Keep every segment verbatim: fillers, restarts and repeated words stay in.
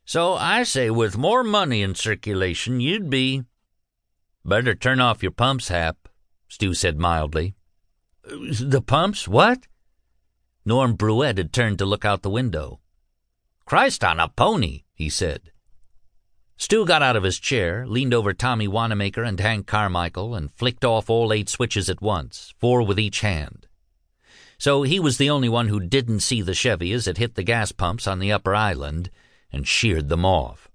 So I say with more money in circulation, you'd be—" "Better turn off your pumps, Hap," Stu said mildly. "The pumps? What?" Norm Bruette had turned to look out the window. "Christ on a pony," he said. Stu got out of his chair, leaned over Tommy Wanamaker and Hank Carmichael, and flicked off all eight switches at once, four with each hand. So he was the only one who didn't see the Chevy as it hit the gas pumps on the upper island and sheared them off.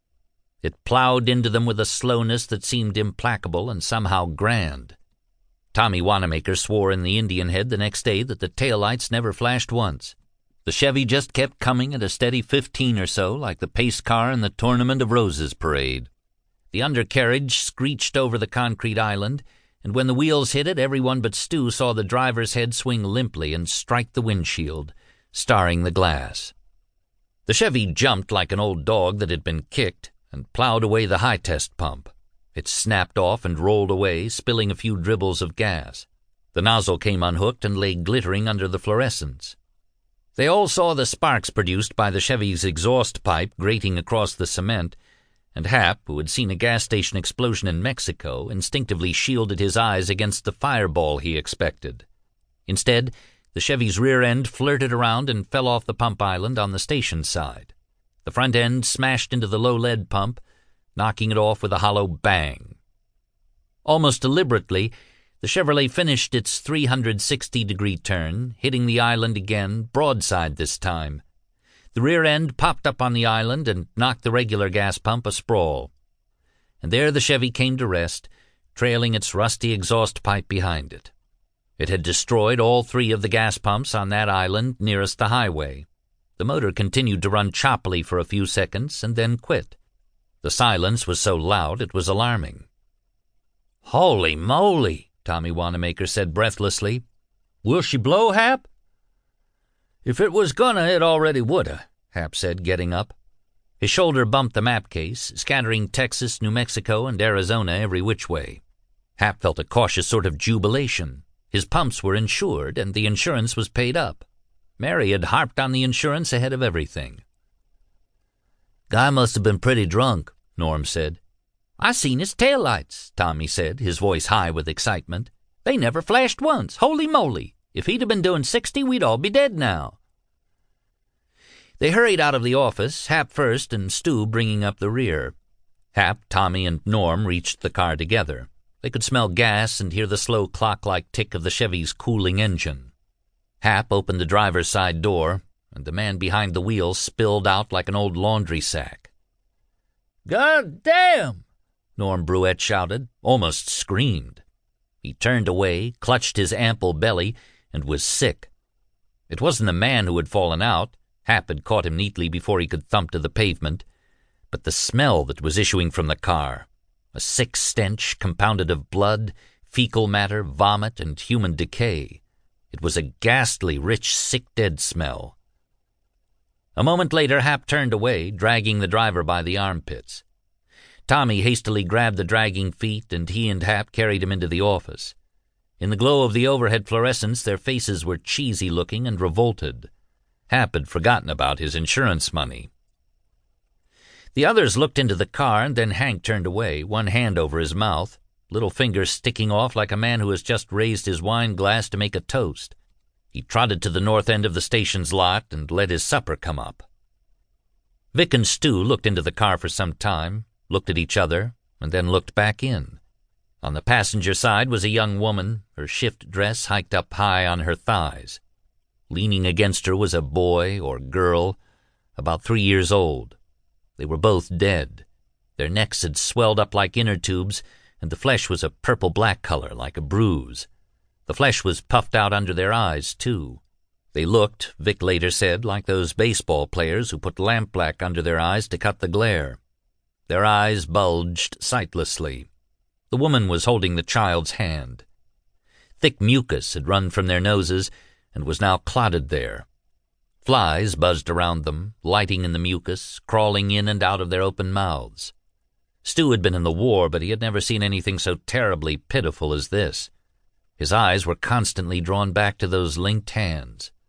It plowed into them with a slowness that seemed implacable and somehow grand. Tommy Wanamaker swore in the Indian Head the next day that the taillights never flashed once. The Chevy just kept coming at a steady fifteen or so, like the pace car in the Tournament of Roses parade. The undercarriage screeched over the concrete island, and when the wheels hit it, everyone but Stu saw the driver's head swing limply and strike the windshield, starring the glass. The Chevy jumped like an old dog that had been kicked and plowed away the high-test pump. It snapped off and rolled away, spilling a few dribbles of gas. The nozzle came unhooked and lay glittering under the fluorescence. They all saw the sparks produced by the Chevy's exhaust pipe grating across the cement, and Hap, who had seen a gas station explosion in Mexico, instinctively shielded his eyes against the fireball he expected. Instead, the Chevy's rear end flirted around and fell off the pump island on the station side. The front end smashed into the low-lead pump, knocking it off with a hollow bang. Almost deliberately, the Chevrolet finished its three hundred sixty degree turn, hitting the island again, broadside this time. The rear end popped up on the island and knocked the regular gas pump asprawl. And there the Chevy came to rest, trailing its rusty exhaust pipe behind it. It had destroyed all three of the gas pumps on that island nearest the highway. The motor continued to run choppily for a few seconds and then quit. The silence was so loud it was alarming. "Holy moly!" Tommy Wanamaker said breathlessly. "Will she blow, Hap?" "If it was gonna, it already woulda," Hap said, getting up. His shoulder bumped the map case, scattering Texas, New Mexico, and Arizona every which way. Hap felt a cautious sort of jubilation. His pumps were insured, and the insurance was paid up. Mary had harped on the insurance ahead of everything. "Guy must have been pretty drunk," Norm said. "I seen his taillights," Tommy said, his voice high with excitement. "They never flashed once. Holy moly! If he'd have been doing sixty, we'd all be dead now." They hurried out of the office, Hap first and Stu bringing up the rear. Hap, Tommy, and Norm reached the car together. They could smell gas and hear the slow clock-like tick of the Chevy's cooling engine. Hap opened the driver's side door, and the man behind the wheel spilled out like an old laundry sack. "God damn!" Norm Bruette shouted, almost screamed. He turned away, clutched his ample belly, and was sick. It wasn't the man who had fallen out. Hap had caught him neatly before he could thump to the pavement, but the smell that was issuing from the car, a sick stench compounded of blood, fecal matter, vomit, and human decay. It was a ghastly, rich, sick-dead smell. A moment later, Hap turned away, dragging the driver by the armpits. Tommy hastily grabbed the dragging feet, and he and Hap carried him into the office. In the glow of the overhead fluorescence, their faces were cheesy-looking and revolted. Hap had forgotten about his insurance money. The others looked into the car, and then Hank turned away, one hand over his mouth, little finger sticking off like a man who has just raised his wine glass to make a toast. He trotted to the north end of the station's lot and let his supper come up. Vic and Stu looked into the car for some time, looked at each other, and then looked back in. On the passenger side was a young woman, her shift dress hiked up high on her thighs. Leaning against her was a boy or girl, about three years old. They were both dead. Their necks had swelled up like inner tubes, and the flesh was a purple-black color, like a bruise. The flesh was puffed out under their eyes, too. They looked, Vic later said, like those baseball players who put lampblack under their eyes to cut the glare. Their eyes bulged sightlessly. The woman was holding the child's hand. Thick mucus had run from their noses and was now clotted there. Flies buzzed around them, lighting in the mucus, crawling in and out of their open mouths. Stu had been in the war, but he had never seen anything so terribly pitiful as this. His eyes were constantly drawn back to those linked hands.